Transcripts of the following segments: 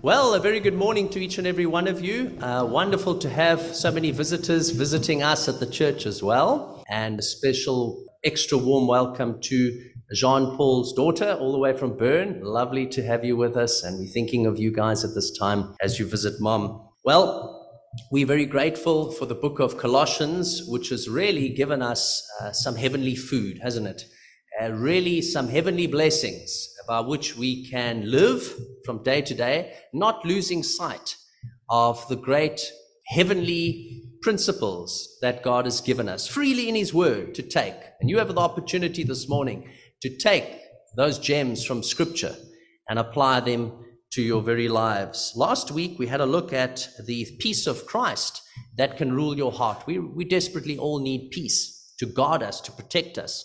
Well, a very good morning to each and every one of you. Wonderful to have so many visitors visiting us at the church as well. And a special extra warm welcome to Jean Paul's daughter, all the way from Bern. Lovely to have you with us, and we're thinking of you guys at this time as you visit Mom. Well, we're very grateful for the book of Colossians, which has really given us some heavenly food, hasn't it? Really some heavenly blessings by which we can live from day to day, not losing sight of the great heavenly principles that God has given us freely in His Word to take. And you have the opportunity this morning to take those gems from Scripture and apply them to your very lives. Last week, we had a look at the peace of Christ that can rule your heart. We desperately all need peace to guard us, to protect us,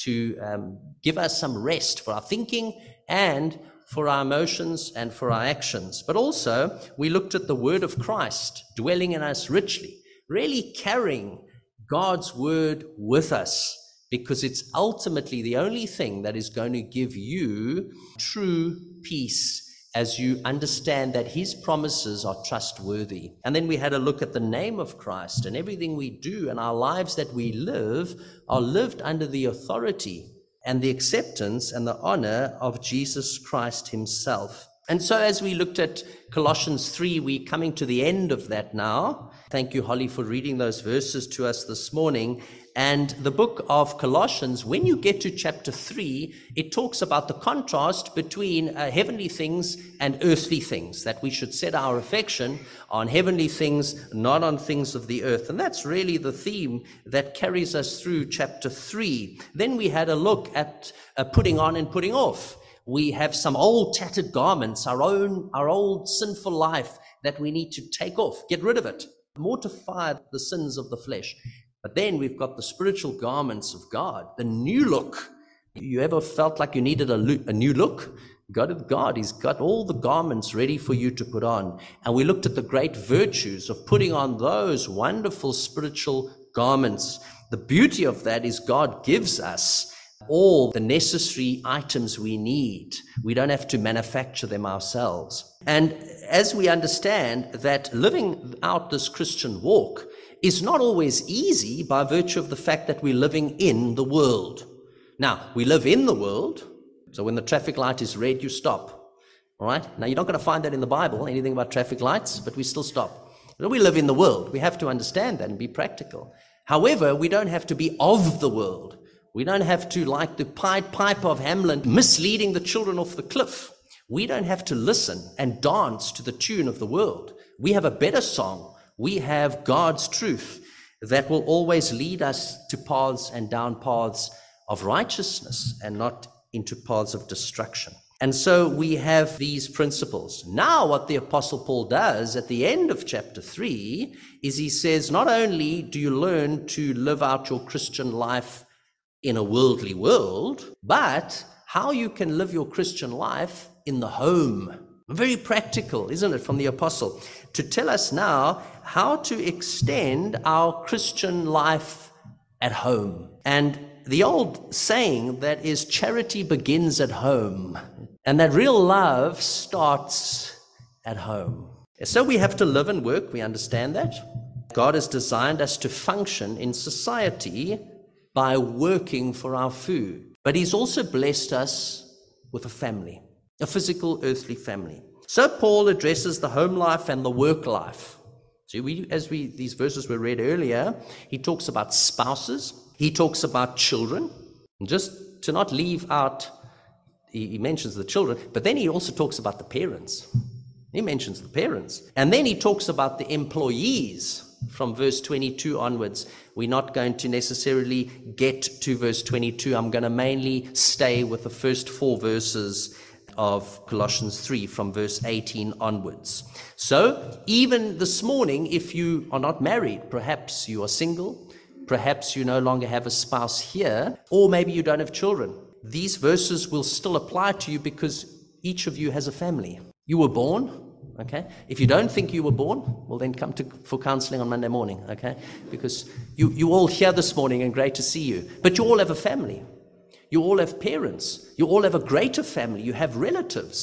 to give us some rest for our thinking and for our emotions and for our actions. But also, we looked at the word of Christ dwelling in us richly, really carrying God's word with us, because it's ultimately the only thing that is going to give you true peace as you understand that His promises are trustworthy. And then we had a look at the name of Christ, and everything we do and our lives that we live are lived under the authority and the acceptance and the honor of Jesus Christ Himself. And so as we looked at Colossians 3, we're coming to the end of that now. Thank you, Holly, for reading those verses to us this morning. And the book of Colossians, when you get to chapter 3, it talks about the contrast between heavenly things and earthly things, that we should set our affection on heavenly things, not on things of the earth. And that's really the theme that carries us through chapter 3. Then we had a look at putting on and putting off. We have some old tattered garments, our old sinful life that we need to take off, get rid of it, mortify the sins of the flesh. But then we've got the spiritual garments of God, the new look. You ever felt like you needed a new look? God, He's got all the garments ready for you to put on. And we looked at the great virtues of putting on those wonderful spiritual garments. The beauty of that is God gives us all the necessary items we need. We don't have to manufacture them ourselves. And as we understand that living out this Christian walk is not always easy by virtue of the fact that we're living in the world. Now, we live in the world, so when the traffic light is red, you stop. All right? Now, you're not going to find that in the Bible, anything about traffic lights, but we still stop. So we live in the world. We have to understand that and be practical. However, we don't have to be of the world. We don't have to, like the Pied Piper of Hamelin, misleading the children off the cliff. We don't have to listen and dance to the tune of the world. We have a better song. We have God's truth that will always lead us to paths and down paths of righteousness and not into paths of destruction. And so we have these principles. Now what the Apostle Paul does at the end of chapter 3 is he says, not only do you learn to live out your Christian life in a worldly world, but how you can live your Christian life in the home. Very practical, isn't it, from the apostle, to tell us now how to extend our Christian life at home. And the old saying that is, charity begins at home, and that real love starts at home. So we have to live and work, we understand that. God has designed us to function in society by working for our food. But He's also blessed us with a family, a physical, earthly family. So Paul addresses the home life and the work life. So these verses were read earlier, he talks about spouses, he talks about children. And just to not leave out, he mentions the children, but then he also talks about the parents. He mentions the parents. And then he talks about the employees. From verse 22 onwards, we're not going to necessarily get to verse 22. I'm going to mainly stay with the first 4 verses of Colossians 3 from verse 18 onwards. So even this morning, if you are not married, perhaps you are single, perhaps you no longer have a spouse here, or maybe you don't have children, these verses will still apply to you because each of you has a family. You were born. Okay. If you don't think you were born, well, then come for counseling on Monday morning. Okay. Because you all here this morning, and great to see you. But you all have a family. You all have parents. You all have a greater family. You have relatives.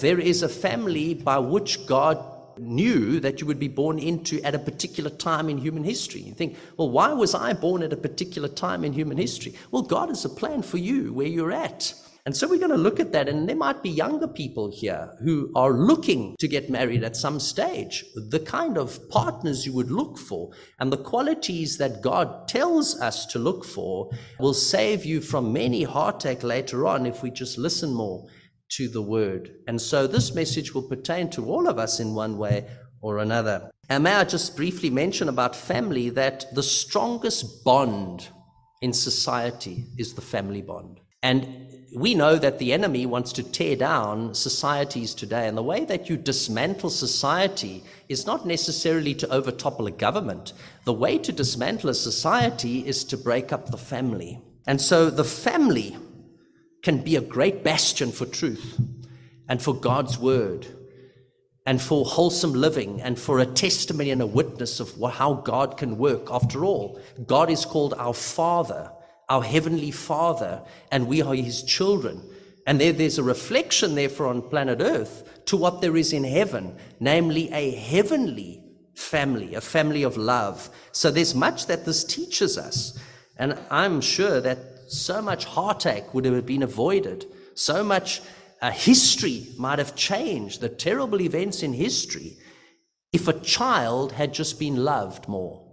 There is a family by which God knew that you would be born into at a particular time in human history. You think, well, why was I born at a particular time in human history? Well, God has a plan for you where you're at. And so we're going to look at that, and there might be younger people here who are looking to get married at some stage, the kind of partners you would look for and the qualities that God tells us to look for will save you from many heartache later on if we just listen more to the word. And so this message will pertain to all of us in one way or another. And may I just briefly mention about family that the strongest bond in society is the family bond. And we know that the enemy wants to tear down societies today. And the way that you dismantle society is not necessarily to overtopple a government. The way to dismantle a society is to break up the family. And so the family can be a great bastion for truth and for God's word and for wholesome living and for a testimony and a witness of how God can work. After all, God is called our Father, our Heavenly Father, and we are His children. And there's a reflection therefore on planet Earth to what there is in heaven, namely a heavenly family, a family of love. So there's much that this teaches us. And I'm sure that so much heartache would have been avoided. So much history might have changed, the terrible events in history, if a child had just been loved more.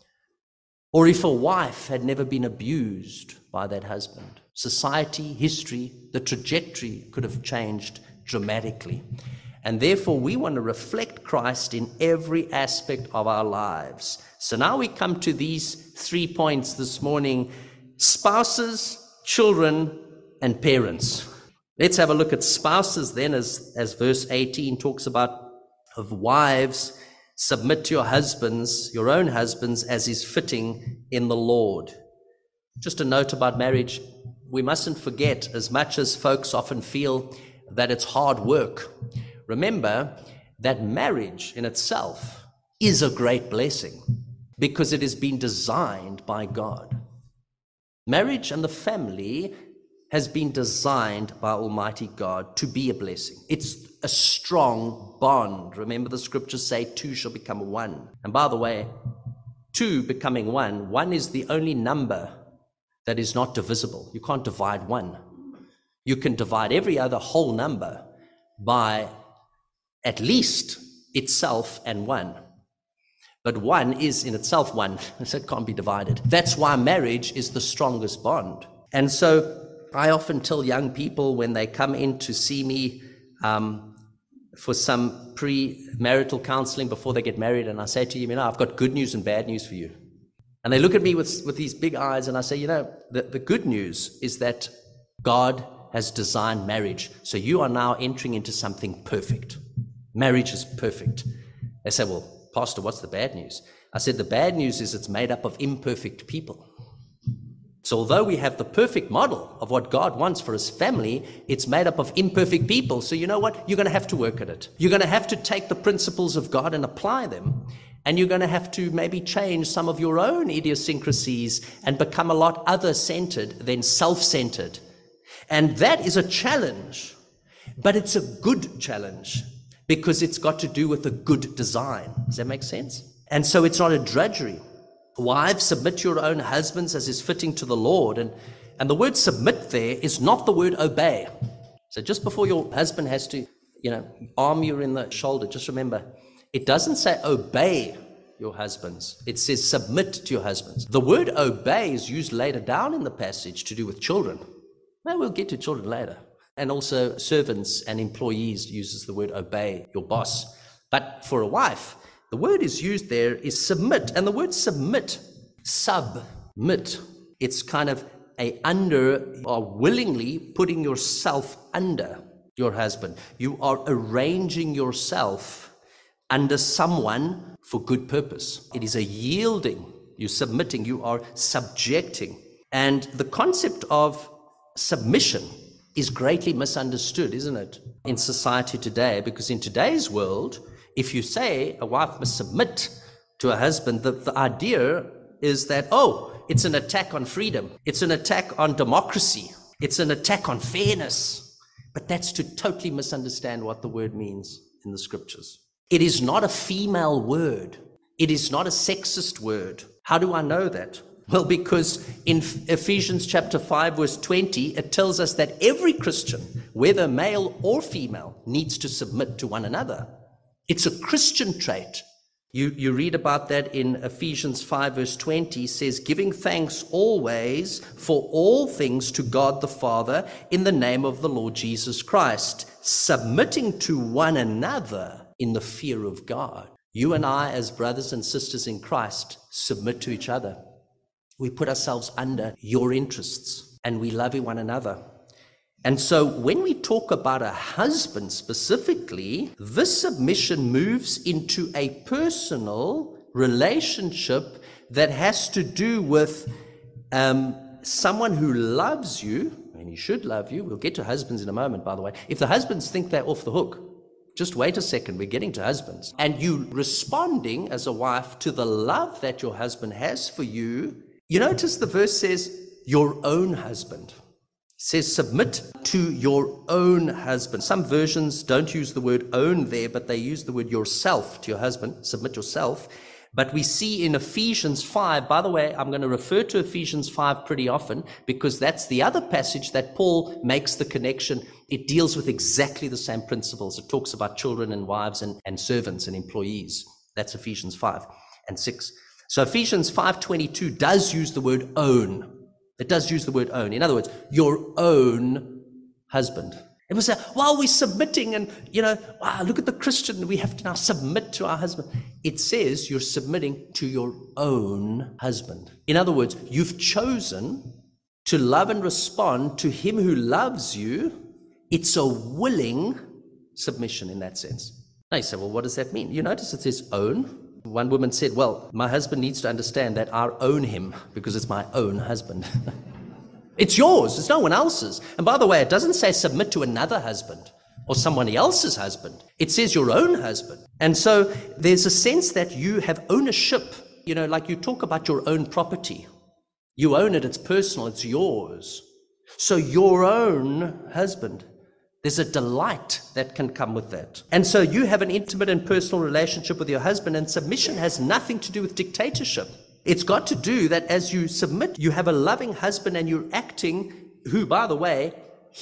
Or if a wife had never been abused by that husband. Society, history, the trajectory could have changed dramatically. And therefore, we want to reflect Christ in every aspect of our lives. So now we come to these 3 points this morning: spouses, children, and parents. Let's have a look at spouses then, as verse 18 talks about, of wives. Submit to your husbands, your own husbands, as is fitting in the Lord. Just a note about marriage. We mustn't forget, as much as folks often feel that it's hard work, remember that marriage in itself is a great blessing because it has been designed by God. Marriage and the family has been designed by Almighty God to be a blessing. It's a strong bond. Remember the scriptures say two shall become one. And by the way, two becoming one is the only number that is not divisible. You can't divide one. You can divide every other whole number by at least itself and one. But one is in itself one, so it can't be divided. That's why marriage is the strongest bond. And so I often tell young people when they come in to see me for some pre-marital counseling before they get married, and I say to them, I've got good news and bad news for you. And they look at me with these big eyes, and I say, the good news is that God has designed marriage. So you are now entering into something perfect. Marriage is perfect. They say, well, Pastor, what's the bad news? I said, the bad news is it's made up of imperfect people. So although we have the perfect model of what God wants for his family, it's made up of imperfect people. So you know what? You're going to have to work at it. You're going to have to take the principles of God and apply them. And you're going to have to maybe change some of your own idiosyncrasies and become a lot other-centered than self-centered. And that is a challenge, but it's a good challenge because it's got to do with a good design. Does that make sense? And so it's not a drudgery. Wives, submit to your own husbands as is fitting to the Lord. And the word submit there is not the word obey. So just before your husband has to, arm you in the shoulder, just remember, it doesn't say obey your husbands. It says submit to your husbands. The word obey is used later down in the passage to do with children. Now we'll get to children later. And also servants and employees uses the word obey your boss. But for a wife, the word is used there is submit. And the word submit, it's kind of under or willingly putting yourself under your husband. You are arranging yourself under someone for good purpose. It is a yielding. You're submitting. You are subjecting. And the concept of submission is greatly misunderstood, isn't it, in society today? Because in today's world, if you say a wife must submit to a husband, the idea is that, it's an attack on freedom. It's an attack on democracy. It's an attack on fairness. But that's to totally misunderstand what the word means in the scriptures. It is not a female word. It is not a sexist word. How do I know that? Well, because in Ephesians chapter 5, verse 20, it tells us that every Christian, whether male or female, needs to submit to one another. It's a Christian trait. You read about that in Ephesians 5, verse 20, says, giving thanks always for all things to God the Father in the name of the Lord Jesus Christ, submitting to one another in the fear of God. You and I, as brothers and sisters in Christ, submit to each other. We put ourselves under your interests and we love one another. And so when we talk about a husband specifically, this submission moves into a personal relationship that has to do with someone who loves you, and he should love you. We'll get to husbands in a moment, by the way. If the husbands think they're off the hook, just wait a second, we're getting to husbands. And you responding as a wife to the love that your husband has for you. You notice the verse says, your own husband. It says, submit to your own husband. Some versions don't use the word own there, but they use the word yourself to your husband. Submit yourself. But we see in Ephesians 5, by the way, I'm going to refer to Ephesians 5 pretty often because that's the other passage that Paul makes the connection. It deals with exactly the same principles. It talks about children and wives and servants and employees. That's Ephesians 5 and 6. So Ephesians 5:22 does use the word own. It does use the word own. In other words, your own husband. It was while we're submitting and, wow, look at the Christian, we have to now submit to our husband. It says you're submitting to your own husband. In other words, you've chosen to love and respond to him who loves you. It's a willing submission in that sense. Now you say, well, what does that mean? You notice it says own. One woman said, well, my husband needs to understand that I own him because it's my own husband. It's yours. It's no one else's. And by the way, it doesn't say submit to another husband or someone else's husband. It says your own husband. And so there's a sense that you have ownership, like you talk about your own property. You own it. It's personal. It's yours. So your own husband. There's a delight that can come with that. And so you have an intimate and personal relationship with your husband, and submission has nothing to do with dictatorship. It's got to do that as you submit, you have a loving husband and you're acting, who, by the way,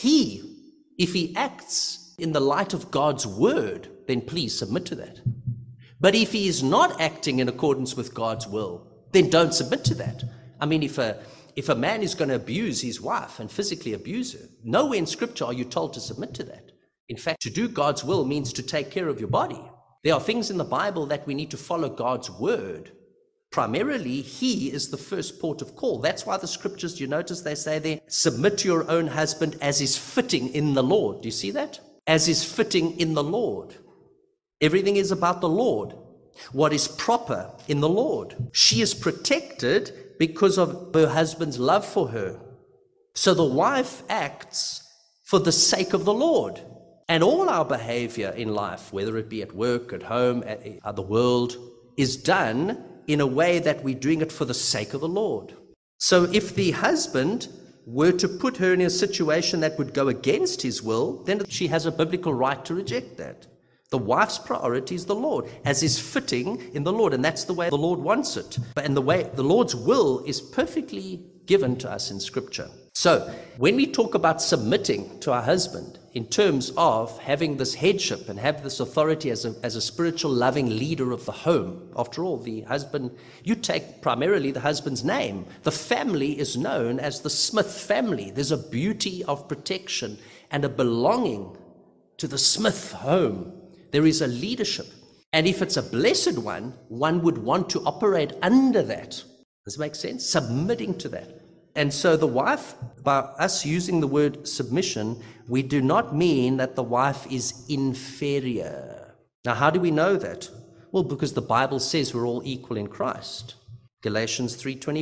if he acts in the light of God's word, then please submit to that. But if he is not acting in accordance with God's will, then don't submit to that. I mean, if a man is going to abuse his wife and physically abuse her, nowhere in Scripture are you told to submit to that. In fact, to do God's will means to take care of your body. There are things in the Bible that we need to follow God's word. Primarily, he is the first port of call. That's why the Scriptures, you notice they say there, submit to your own husband as is fitting in the Lord. Do you see that? As is fitting in the Lord. Everything is about the Lord. What is proper in the Lord. She is protected because of her husband's love for her. So the wife acts for the sake of the Lord. And all our behavior in life, whether it be at work, at home, at the world, is done in a way that we're doing it for the sake of the Lord. So if the husband were to put her in a situation that would go against his will, then she has a biblical right to reject that. The wife's priority is the Lord, as is fitting in the Lord, and that's the way the Lord wants it. And the way the Lord's will is perfectly given to us in Scripture. So when we talk about submitting to our husband in terms of having this headship and have this authority as a spiritual loving leader of the home, after all, the husband, you take primarily the husband's name. The family is known as the Smith family. There's a beauty of protection and a belonging to the Smith home. There is a leadership. And if it's a blessed one, one would want to operate under that. Does it make sense? Submitting to that. And so the wife, by us using the word submission, we do not mean that the wife is inferior. Now, how do we know that? Well, because the Bible says we're all equal in Christ. Galatians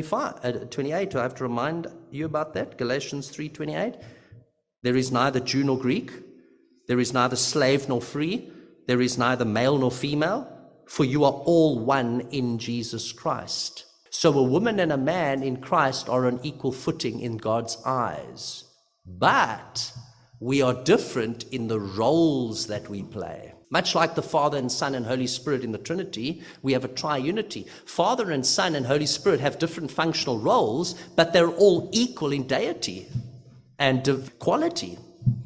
3:28. Do I have to remind you about that? Galatians 3:28. There is neither Jew nor Greek. There is neither slave nor free. There is neither male nor female, for you are all one in Jesus Christ. So a woman and a man in Christ are on equal footing in God's eyes. But we are different in the roles that we play. Much like the Father and Son and Holy Spirit in the Trinity, we have a triunity. Father and Son and Holy Spirit have different functional roles, but they're all equal in deity and quality.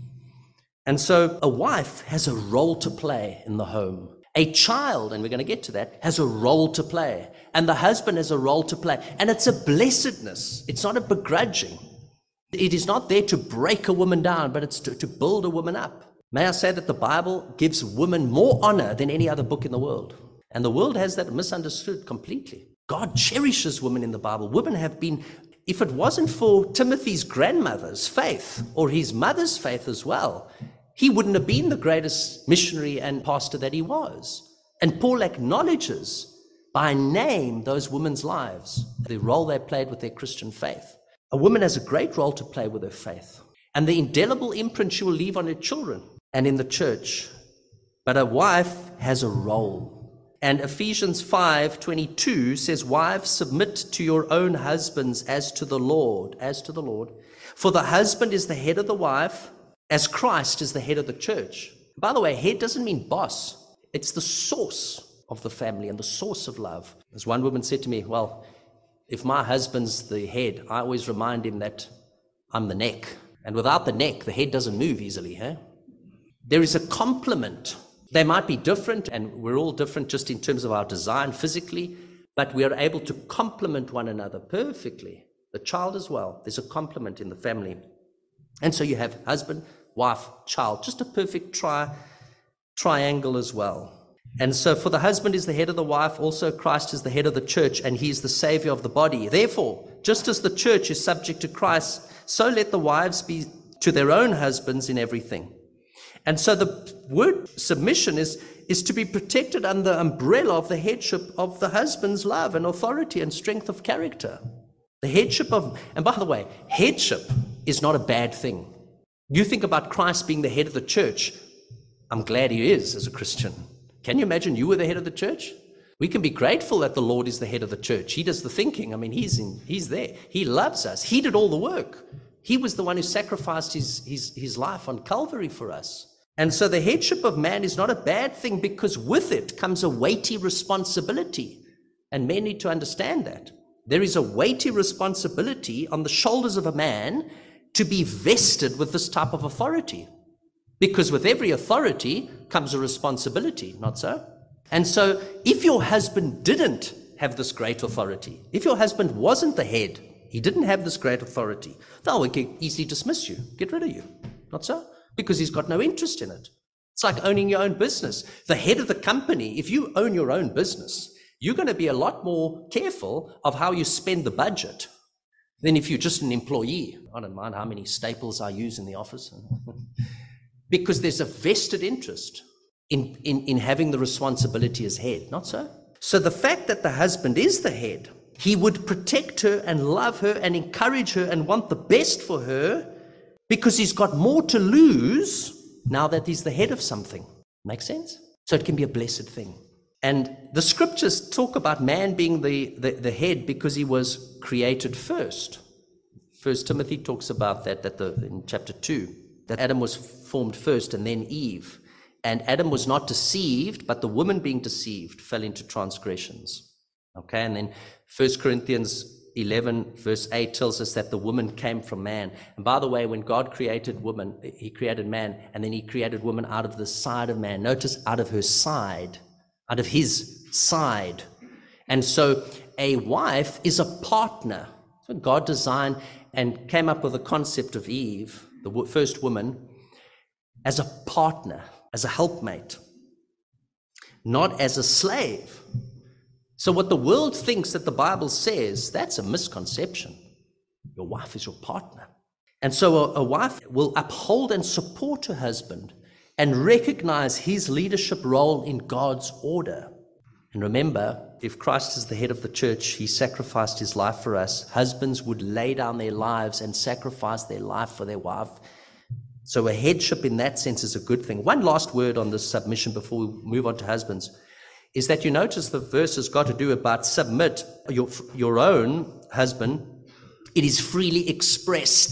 And so a wife has a role to play in the home. A child, and we're going to get to that, has a role to play. And the husband has a role to play. And it's a blessedness. It's not a begrudging. It is not there to break a woman down, but it's to build a woman up. May I say that the Bible gives women more honor than any other book in the world. And the world has that misunderstood completely. God cherishes women in the Bible. Women have been, if it wasn't for Timothy's grandmother's faith, or his mother's faith as well, he wouldn't have been the greatest missionary and pastor that he was. And Paul acknowledges by name those women's lives, the role they played with their Christian faith. A woman has a great role to play with her faith, and the indelible imprint she will leave on her children and in the church. But a wife has a role. And Ephesians 5:22 says, "Wives, submit to your own husbands as to the Lord, For the husband is the head of the wife, as Christ is the head of the church." By the way, head doesn't mean boss. It's the source of the family and the source of love. As one woman said to me, well, if my husband's the head, I always remind him that I'm the neck. And without the neck, the head doesn't move easily. There is a complement. They might be different, and we're all different just in terms of our design physically, but we are able to complement one another perfectly. The child as well. There's a complement in the family. And so you have husband, wife, child, just a perfect triangle as well. And so for the husband is the head of the wife, also Christ is the head of the church, and he is the savior of the body. Therefore, just as the church is subject to Christ, so let the wives be to their own husbands in everything. And so the word submission is to be protected under the umbrella of the headship of the husband's love and authority and strength of character. The headship of, and by the way, headship is not a bad thing. You think about Christ being the head of the church. I'm glad he is as a Christian. Can you imagine you were the head of the church? We can be grateful that the Lord is the head of the church. He does the thinking. I mean, he's there. He loves us. He did all the work. He was the one who sacrificed his life on Calvary for us. And so the headship of man is not a bad thing, because with it comes a weighty responsibility. And men need to understand that. There is a weighty responsibility on the shoulders of a man to be vested with this type of authority. Because with every authority comes a responsibility, not so? And so if your husband didn't have this great authority, if your husband wasn't the head, he didn't have this great authority, they'll easily dismiss you, get rid of you, not so? Because he's got no interest in it. It's like owning your own business. The head of the company, if you own your own business, you're going to be a lot more careful of how you spend the budget than if you're just an employee. I don't mind how many staples I use in the office. Because there's a vested interest in having the responsibility as head, not so? So the fact that the husband is the head, he would protect her and love her and encourage her and want the best for her, because he's got more to lose now that he's the head of something. Make sense? So it can be a blessed thing. And the scriptures talk about man being the head because he was created first. First Timothy talks about that in chapter 2, that Adam was formed first and then Eve. And Adam was not deceived, but the woman being deceived fell into transgressions. Okay, and then 1 Corinthians 11 verse 8 tells us that the woman came from man. And by the way, when God created woman, he created man, and then he created woman out of the side of man. Notice, out of her side, out of his side. And so a wife is a partner. So God designed and came up with the concept of Eve, the first woman, as a partner, as a helpmate, not as a slave. So what the world thinks that the Bible says, that's a misconception. Your wife is your partner. And so a wife will uphold and support her husband and recognize his leadership role in God's order. And remember, if Christ is the head of the church, he sacrificed his life for us. Husbands would lay down their lives and sacrifice their life for their wife. So a headship in that sense is a good thing. One last word on this submission before we move on to husbands is that you notice the verse has got to do about submit your own husband. It is freely expressed.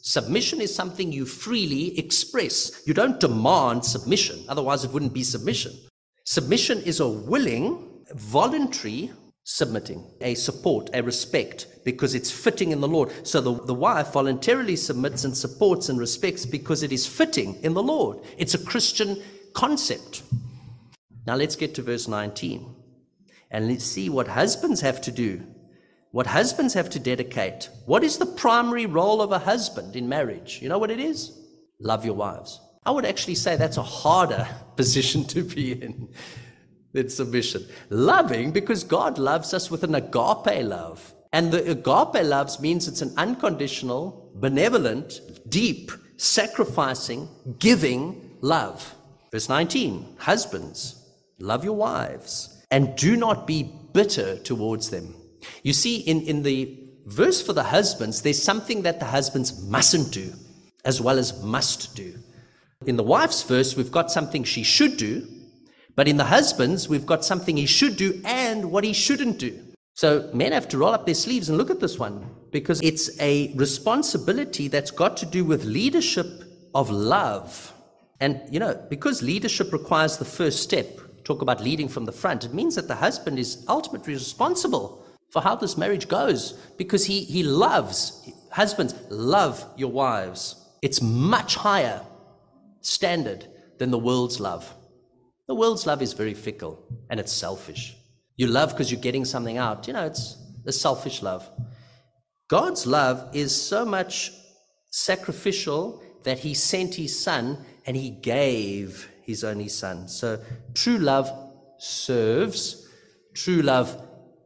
Submission is something you freely express. You don't demand submission, otherwise it wouldn't be submission. Submission is a willing, voluntary submitting, a support, a respect, because it's fitting in the Lord. So the wife voluntarily submits and supports and respects because it is fitting in the Lord. It's a Christian concept. Now let's get to verse 19 and let's see what husbands have to do, what husbands have to dedicate. What is the primary role of a husband in marriage? You know what it is? Love your wives. I would actually say that's a harder position to be in than submission. Loving, because God loves us with an agape love. And the agape love means it's an unconditional, benevolent, deep, sacrificing, giving love. Verse 19, husbands, love your wives and do not be bitter towards them. You see, in the verse for the husbands, there's something that the husbands mustn't do as well as must do. In the wife's verse, we've got something she should do, but in the husband's, we've got something he should do and what he shouldn't do. So men have to roll up their sleeves and look at this one, because it's a responsibility that's got to do with leadership of love. And, you know, because leadership requires the first step, talk about leading from the front, it means that the husband is ultimately responsible for how this marriage goes, because he loves, husbands, love your wives. It's much higher standard than the world's love. The world's love is very fickle and it's selfish. You love because you're getting something out. You know, it's a selfish love. God's love is so much sacrificial that he sent his son and he gave his only son. So true love serves, true love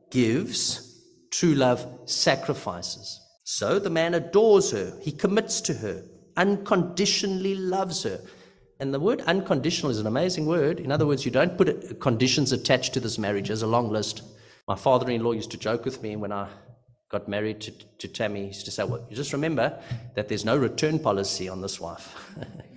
gives, true love sacrifices. So the man adores her, he commits to her, unconditionally loves her. And the word unconditional is an amazing word. In other words, you don't put conditions attached to this marriage. There's a long list. My father-in-law used to joke with me when I got married to Tammy. He used to say, well, you just remember that there's no return policy on this wife.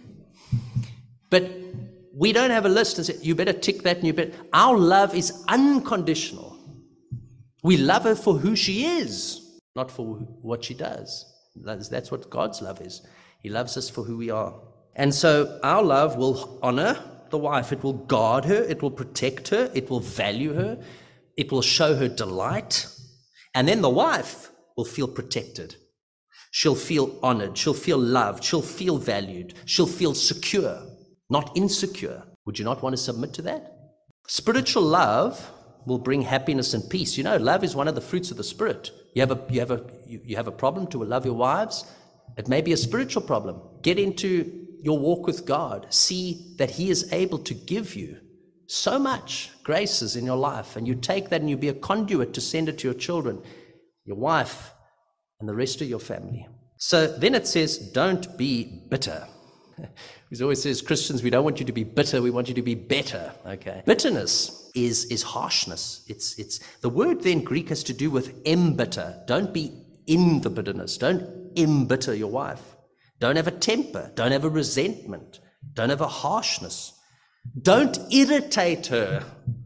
But we don't have a list and say, you better tick that and you better. Our love is unconditional. We love her for who she is, not for what she does. That's what God's love is. He loves us for who we are. And so our love will honor the wife. It will guard her. It will protect her. It will value her. It will show her delight. And then the wife will feel protected. She'll feel honored. She'll feel loved. She'll feel valued. She'll feel secure, not insecure. Would you not want to submit to that? Spiritual love will bring happiness and peace. You know, love is one of the fruits of the Spirit. You have a problem to love your wives. It may be a spiritual problem. Get into your walk with God. See that he is able to give you so much graces in your life, and you take that and you be a conduit to send it to your children, your wife, and the rest of your family. So then it says, don't be bitter. He always says, Christians, we don't want you to be bitter, we want you to be better. Okay. Bitterness is harshness. It's the word then Greek has to do with embitter. Don't be in the bitterness. Don't embitter your wife. Don't have a temper. Don't have a resentment. Don't have a harshness. Don't irritate her.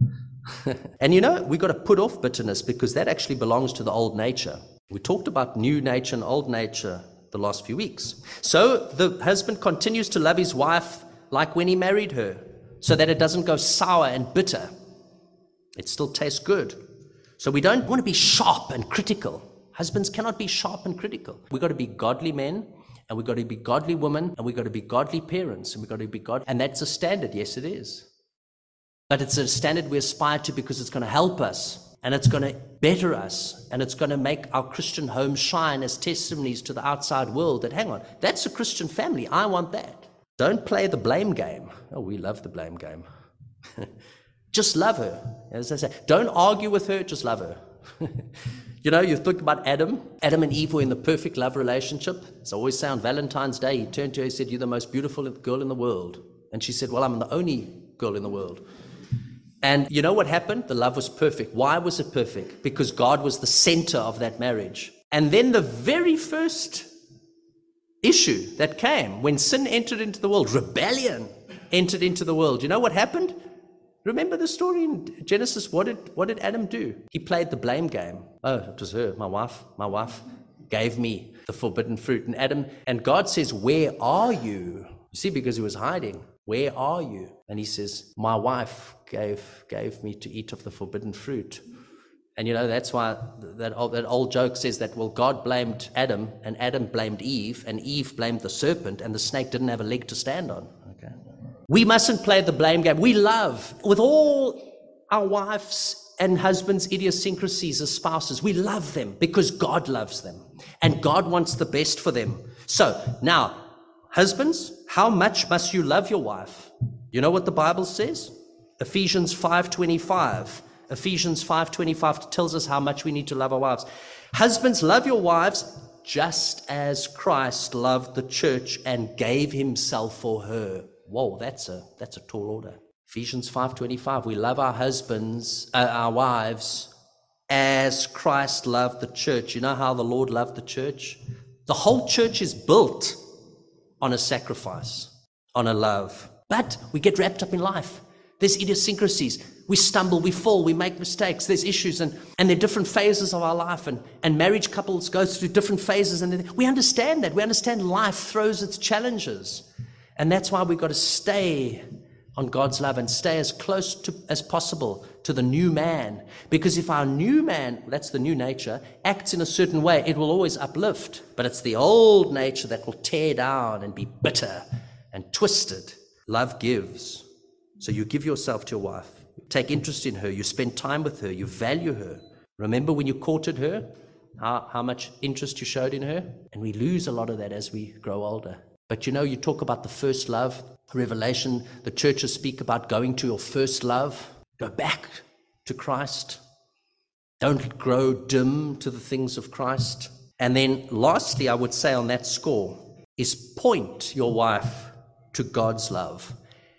And you know, we've got to put off bitterness because that actually belongs to the old nature. We talked about new nature and old nature the last few weeks. So the husband continues to love his wife like when he married her, so that it doesn't go sour and bitter. It still tastes good. So we don't want to be sharp and critical. Husbands cannot be sharp and critical. We've got to be godly men, and we've got to be godly women, and we've got to be godly parents, and we've got to be godly. And that's a standard. Yes, it is. But it's a standard we aspire to because it's going to help us, and it's going to better us, and it's going to make our Christian home shine as testimonies to the outside world that, hang on, that's a Christian family. I want that. Don't play the blame game. Oh, we love the blame game. Just love her. As I say, don't argue with her, just love her. You know, you think about Adam and Eve were in the perfect love relationship. As I always say on Valentine's Day, he turned to her and said, you're the most beautiful girl in the world. And she said, well, I'm the only girl in the world. And you know what happened? The love was perfect. Why was it perfect? Because God was the center of that marriage. And then the very first issue that came when sin entered into the world, rebellion entered into the world. You know what happened? Remember the story in Genesis? What did Adam do? He played the blame game. Oh, it was her, my wife. gave me the forbidden fruit. And God says, where are you? You see, because he was hiding. Where are you? And he says, my wife gave me to eat of the forbidden fruit. And that's why that old joke says that, well, God blamed Adam, and Adam blamed Eve, and Eve blamed the serpent, and the snake didn't have a leg to stand on. Okay. We mustn't play the blame game. We love, with all our wives and husbands' idiosyncrasies as spouses, we love them because God loves them, and God wants the best for them. So now, husbands, how much must you love your wife? You know what the Bible says? Ephesians 5:25. Ephesians 5:25 tells us how much we need to love our wives. Husbands, love your wives just as Christ loved the church and gave himself for her. Whoa, that's a tall order. Ephesians 5:25. We love our husbands, our wives, as Christ loved the church. You know how the Lord loved the church? The whole church is built on a sacrifice, on a love. But we get wrapped up in life. There's idiosyncrasies. We stumble, we fall, we make mistakes. There's issues, and there are different phases of our life. And marriage couples go through different phases. And we understand that. We understand life throws its challenges. And that's why we've got to stay on God's love and stay as close as possible to the new man. Because if our new man, that's the new nature, acts in a certain way, it will always uplift. But it's the old nature that will tear down and be bitter and twisted. Love gives. So you give yourself to your wife. Take interest in her. You spend time with her. You value her. Remember when you courted her, how much interest you showed in her? And we lose a lot of that as we grow older. But you talk about the first love. Revelation, the churches speak about going to your first love. Go back to Christ. Don't grow dim to the things of Christ. And then lastly, I would say on that score, is point your wife to God's love.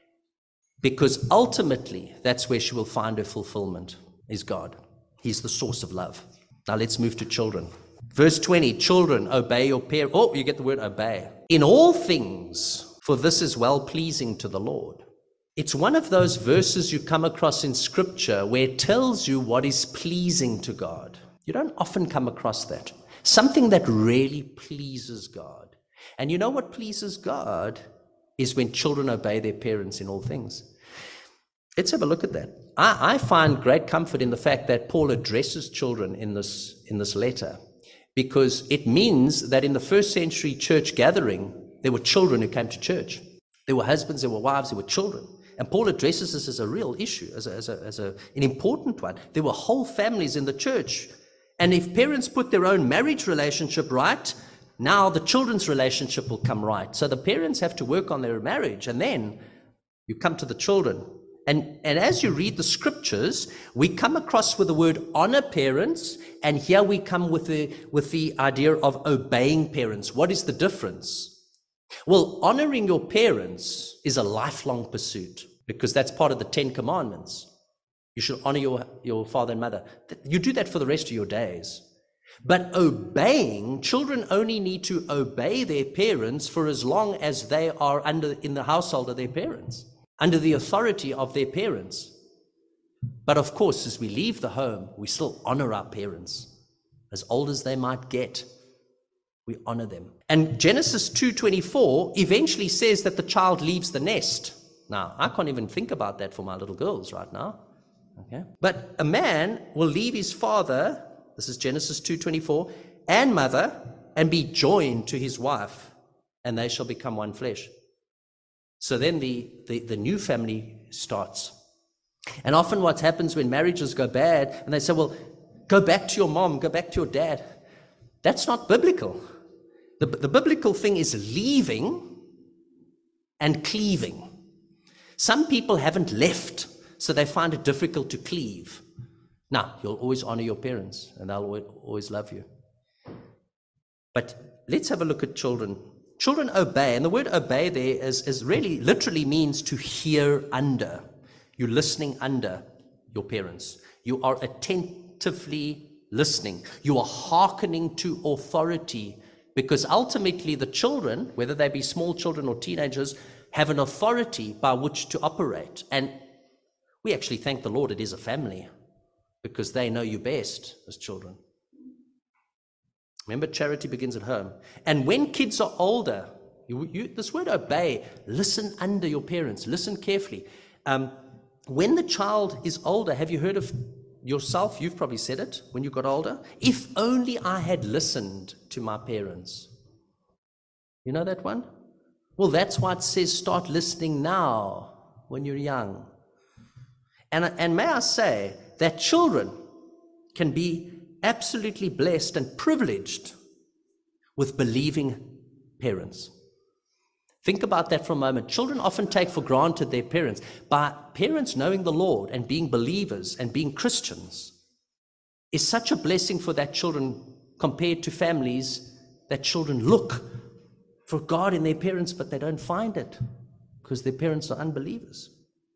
Because ultimately, that's where she will find her fulfillment, is God. He's the source of love. Now let's move to children. Verse 20, children, obey your parents. Oh, you get the word obey. In all things, for this is well-pleasing to the Lord. It's one of those verses you come across in Scripture where it tells you what is pleasing to God. You don't often come across that. Something that really pleases God. And you know what pleases God is when children obey their parents in all things. Let's have a look at that. I find great comfort in the fact that Paul addresses children in this letter, because it means that in the first century church gathering, there were children who came to church. There were husbands, there were wives, there were children. And Paul addresses this as a real issue, as an important one. There were whole families in the church. And if parents put their own marriage relationship right, now the children's relationship will come right. So the parents have to work on their marriage, and then you come to the children. And as you read the scriptures, we come across with the word honor parents, and here we come with the idea of obeying parents. What is the difference? Well, honoring your parents is a lifelong pursuit, because that's part of the 10 Commandments. You should honor your father and mother. You do that for the rest of your days. But obeying, children only need to obey their parents for as long as they are in the household of their parents, under the authority of their parents. But of course, as we leave the home, we still honor our parents. As old as they might get, we honor them. And Genesis 2:24 eventually says that the child leaves the nest. Now, I can't even think about that for my little girls right now. Okay? But a man will leave his father, this is Genesis 2:24, and mother, and be joined to his wife, and they shall become one flesh. So then the new family starts. And often what happens when marriages go bad, and they say, well, go back to your mom, go back to your dad. That's not biblical. The biblical thing is leaving and cleaving. Some people haven't left, so they find it difficult to cleave. Now, you'll always honor your parents, and they'll always love you. But let's have a look at children. Children obey, and the word obey there is really literally means to hear under. You're listening under your parents. You are attentively listening. You are hearkening to authority, because ultimately the children, whether they be small children or teenagers, have an authority by which to operate. And we actually thank the Lord it is a family, because they know you best as children. Remember, charity begins at home. And when kids are older, this word obey, listen under your parents, listen carefully. When the child is older, have you heard of yourself? You've probably said it when you got older. If only I had listened to my parents. You know that one? Well, that's why it says start listening now when you're young. And may I say that children can be absolutely blessed and privileged with believing parents. Think about that for a moment. Children often take for granted their parents. By parents knowing the Lord and being believers and being Christians is such a blessing for that children compared to families that children look for God in their parents, but they don't find it because their parents are unbelievers.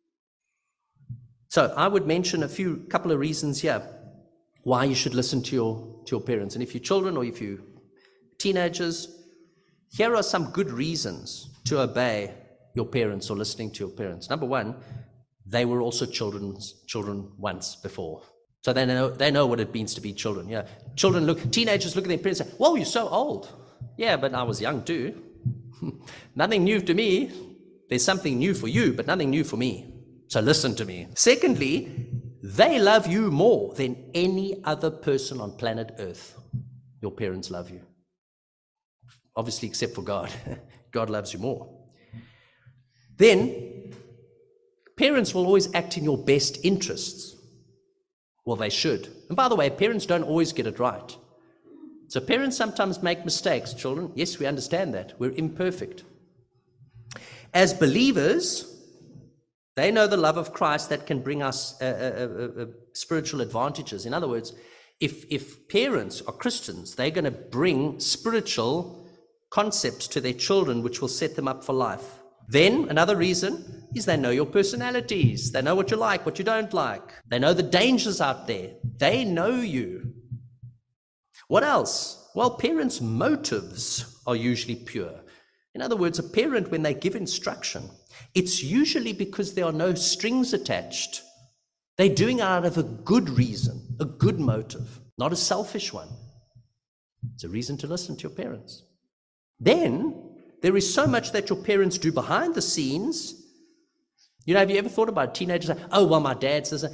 So I would mention a couple of reasons here why you should listen to your parents. And if you're children or if you're teenagers, here are some good reasons to obey your parents or listening to your parents. Number one, they were also children once before. So they know what it means to be children. Yeah, teenagers look at their parents and say, "Whoa, you're so old." Yeah, but I was young too. Nothing new to me. There's something new for you, but nothing new for me. So listen to me. Secondly, they love you more than any other person on planet Earth. Your parents love you. Obviously, except for God. God loves you more. Then, parents will always act in your best interests. Well, they should. And by the way, parents don't always get it right. So parents sometimes make mistakes, children. Yes, we understand that. We're imperfect. As believers, they know the love of Christ that can bring us spiritual advantages. In other words, if parents are Christians, they're going to bring spiritual concepts to their children which will set them up for life. Then another reason is they know your personalities. They know what you like, what you don't like. They know the dangers out there. They know you. What else? Well, parents' motives are usually pure. In other words, a parent, when they give instruction, it's usually because there are no strings attached. They're doing it out of a good reason, a good motive, not a selfish one. It's a reason to listen to your parents. Then, there is so much that your parents do behind the scenes. You know, have you ever thought about teenagers saying, "Oh, well, my dad says,"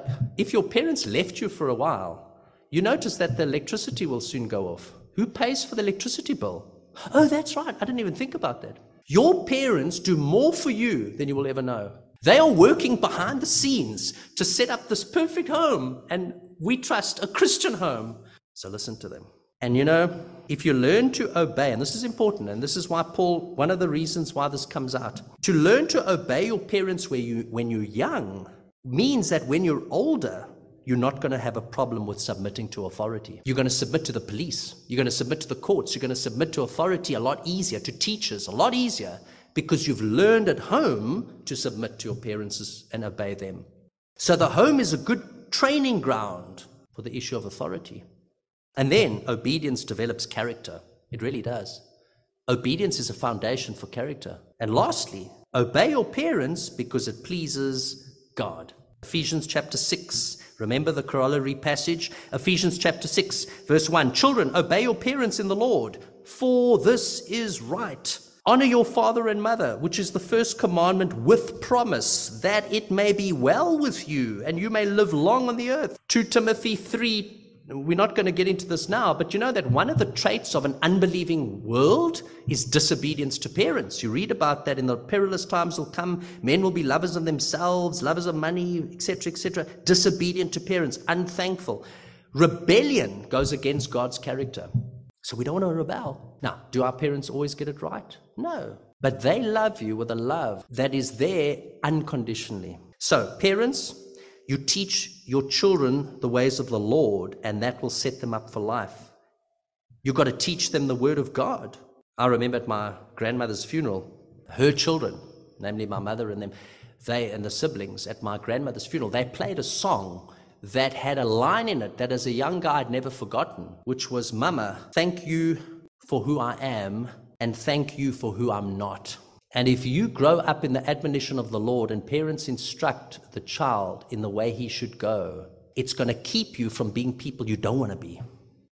if your parents left you for a while, you notice that the electricity will soon go off. Who pays for the electricity bill? Oh, that's right. I didn't even think about that. Your parents do more for you than you will ever know. They are working behind the scenes to set up this perfect home, and we trust a Christian home. So listen to them. And you know, if you learn to obey, and this is important, and this is why Paul, one of the reasons why this comes out, to learn to obey your parents when you're young means that when you're older, you're not going to have a problem with submitting to authority. You're going to submit to the police. You're going to submit to the courts. You're going to submit to authority a lot easier, to teachers a lot easier, because you've learned at home to submit to your parents and obey them. So the home is a good training ground for the issue of authority. And then obedience develops character. It really does. Obedience is a foundation for character. And lastly, obey your parents because it pleases God. Ephesians chapter 6. Remember the corollary passage? Ephesians chapter 6, verse 1. Children, obey your parents in the Lord, for this is right. Honor your father and mother, which is the first commandment with promise, that it may be well with you and you may live long on the earth. 2 Timothy 3. We're not going to get into this now, but you know that one of the traits of an unbelieving world is disobedience to parents. You read about that in the perilous times will come. Men will be lovers of themselves, lovers of money, etc., etc. Disobedient to parents, unthankful. Rebellion goes against God's character. So we don't want to rebel. Now, do our parents always get it right? No. But they love you with a love that is there unconditionally. So, parents, you teach your children the ways of the Lord, and that will set them up for life. You've got to teach them the word of God. I remember at my grandmother's funeral, her children, namely my mother and them, they and the siblings at my grandmother's funeral, they played a song that had a line in it that as a young guy I'd never forgotten, which was, "Mama, thank you for who I am, and thank you for who I'm not." And if you grow up in the admonition of the Lord and parents instruct the child in the way he should go, it's going to keep you from being people you don't want to be.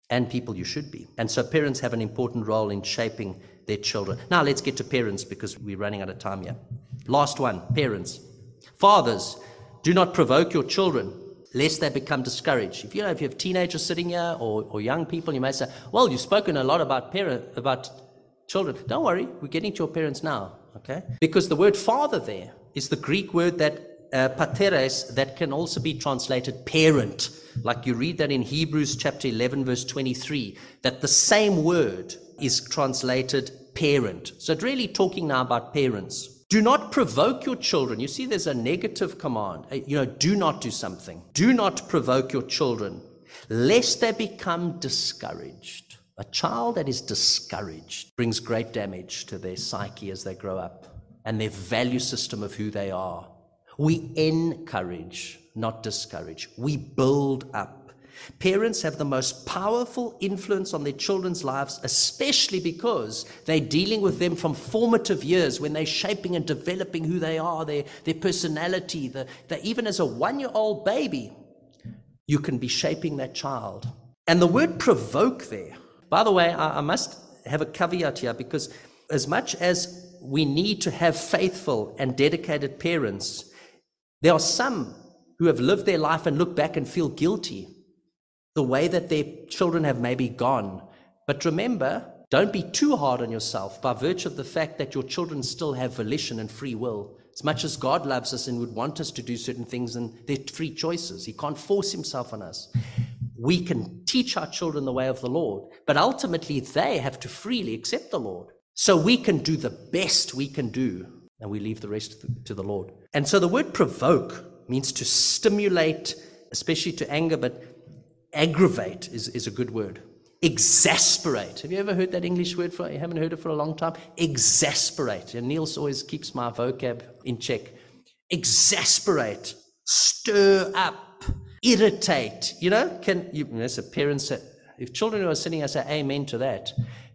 and people you should be. And so parents have an important role in shaping their children. Now let's get to parents because we're running out of time here. Last one, parents. Fathers, do not provoke your children lest they become discouraged. If you have teenagers sitting here or young people, you may say, well, you've spoken a lot about children. Don't worry, we're getting to your parents now, okay? Because the word father there is the Greek word that pateres, that can also be translated parent. Like you read that in Hebrews chapter 11, verse 23, that the same word is translated parent. So it's really talking now about parents. Do not provoke your children. You see, there's a negative command. Do not do something. Do not provoke your children, lest they become discouraged. A child that is discouraged brings great damage to their psyche as they grow up and their value system of who they are. We encourage, not discourage. We build up. Parents have the most powerful influence on their children's lives, especially because they're dealing with them from formative years when they're shaping and developing who they are, their personality. Even as a 1-year-old baby, you can be shaping that child. And the word provoke there, by the way, I must have a caveat here, because as much as we need to have faithful and dedicated parents, there are some who have lived their life and look back and feel guilty the way that their children have maybe gone. But remember, don't be too hard on yourself by virtue of the fact that your children still have volition and free will. As much as God loves us and would want us to do certain things, and they're free choices. He can't force himself on us. We can teach our children the way of the Lord, but ultimately they have to freely accept the Lord. So we can do the best we can do, and we leave the rest to the Lord. And so the word provoke means to stimulate, especially to anger, but aggravate is a good word. Exasperate. Have you ever heard that English word? You haven't heard it for a long time? Exasperate. And Niels always keeps my vocab in check. Exasperate. Stir up. Irritate. As a parent say, if children who are sitting, I say amen to that.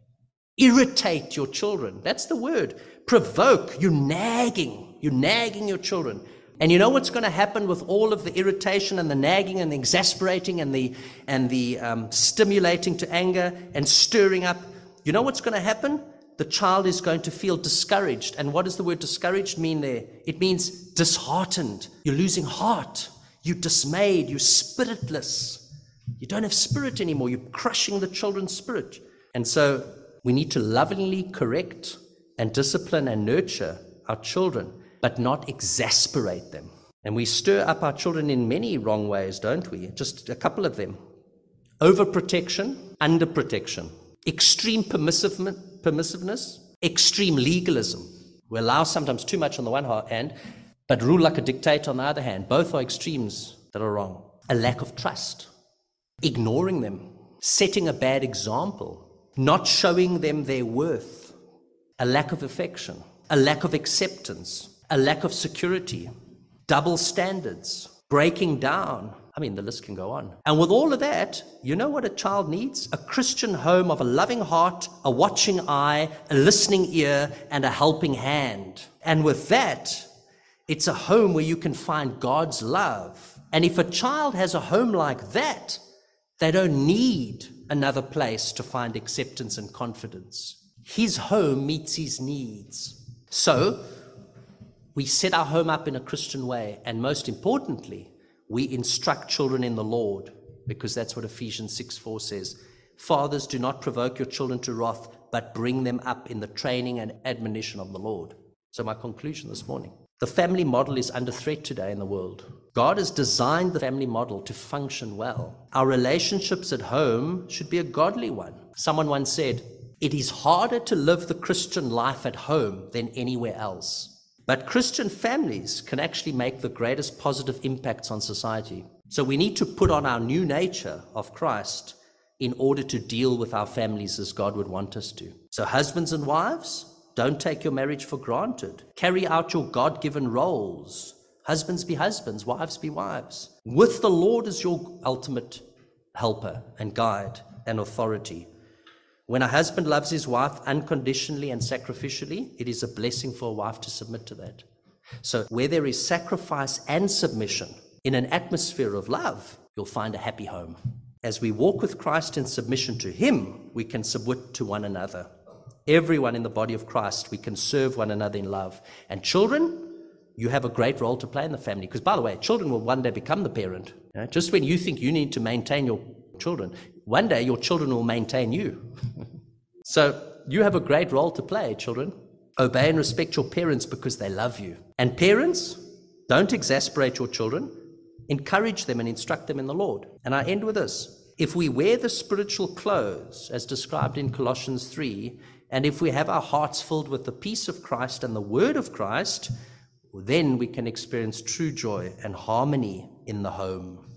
Irritate your children. That's the word. Provoke. You're nagging your children. And you know what's going to happen with all of the irritation and the nagging and the exasperating and the stimulating to anger and stirring up? You know what's going to happen? The child is going to feel discouraged. And what does the word discouraged mean there? It means disheartened. You're losing heart. You're dismayed. You're spiritless. You don't have spirit anymore. You're crushing the children's spirit. And so we need to lovingly correct and discipline and nurture our children, but not exasperate them. And we stir up our children in many wrong ways, don't we? Just a couple of them. Overprotection, underprotection, extreme permissiveness, extreme legalism. We allow sometimes too much on the one hand, but rule like a dictator on the other hand. Both are extremes that are wrong. A lack of trust, ignoring them, setting a bad example, not showing them their worth, a lack of affection, a lack of acceptance, a lack of security, double standards, breaking down. I mean, the list can go on. And with all of that, you know what a child needs? A Christian home of a loving heart, a watching eye, a listening ear, and a helping hand. And with that, it's a home where you can find God's love. And if a child has a home like that, they don't need another place to find acceptance and confidence. His home meets his needs. So we set our home up in a Christian way, and most importantly, we instruct children in the Lord, because that's what Ephesians 6:4 says. Fathers, do not provoke your children to wrath, but bring them up in the training and admonition of the Lord. So my conclusion this morning, the family model is under threat today in the world. God has designed the family model to function well. Our relationships at home should be a godly one. Someone once said, it is harder to live the Christian life at home than anywhere else. But Christian families can actually make the greatest positive impacts on society. So we need to put on our new nature of Christ in order to deal with our families as God would want us to. So husbands and wives, don't take your marriage for granted. Carry out your God-given roles. Husbands be husbands, wives be wives. With the Lord as your ultimate helper and guide and authority. When a husband loves his wife unconditionally and sacrificially, it is a blessing for a wife to submit to that. So where there is sacrifice and submission in an atmosphere of love, you'll find a happy home. As we walk with Christ in submission to him, we can submit to one another. Everyone in the body of Christ, we can serve one another in love. And children, you have a great role to play in the family. Because, by the way, children will one day become the parent. You know, just when you think you need to maintain your children, one day your children will maintain you. So you have a great role to play, children. Obey and respect your parents because they love you. And parents, don't exasperate your children. Encourage them and instruct them in the Lord. And I end with this. If we wear the spiritual clothes, as described in Colossians 3, and if we have our hearts filled with the peace of Christ and the word of Christ, then we can experience true joy and harmony in the home.